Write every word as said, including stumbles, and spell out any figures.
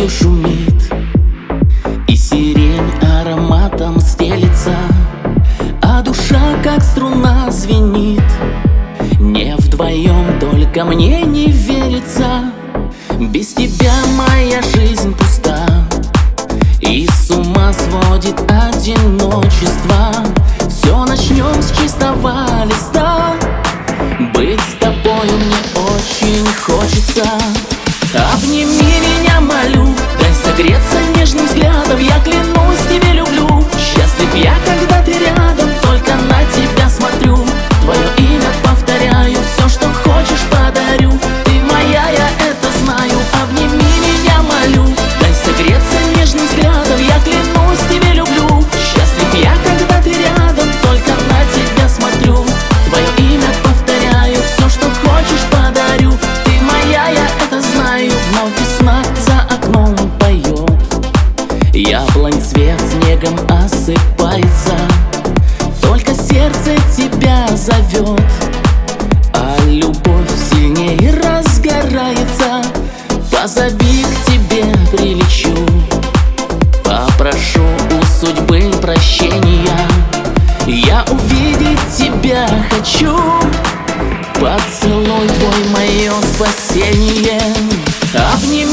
осенью шумит, и сирень ароматом стелится, а душа как струна звенит. Не вдвоем, только мне не верится. Без тебя моя жизнь пуста, и с ума сводит одиночество. Все начнем с чистого листа. Быть с тобою мне очень хочется. Обними меня, молю, дай согреться нежным взглядом. Я клянусь, тебе люблю. Счастлив я, когда ты рядом, только на тебя смотрю. Твое имя повторяю, все, что хочешь, подарю. Ты моя, я это знаю. Обними меня, молю, дай согреться нежным взглядом. Я клянусь, тебе люблю. Счастлив я, когда ты рядом, только на тебя смотрю. Твое имя повторяю, все, что хочешь, подарю. Ты моя, я это знаю. Вновь весна за окном поет, яблонь цвет снегом осыпается. Только сердце тебя зовет, а любовь сильнее разгорается. Позови, к тебе прилечу, попрошу у судьбы прощения. Я увидеть тебя хочу, поцелуй твой мое спасение. Обними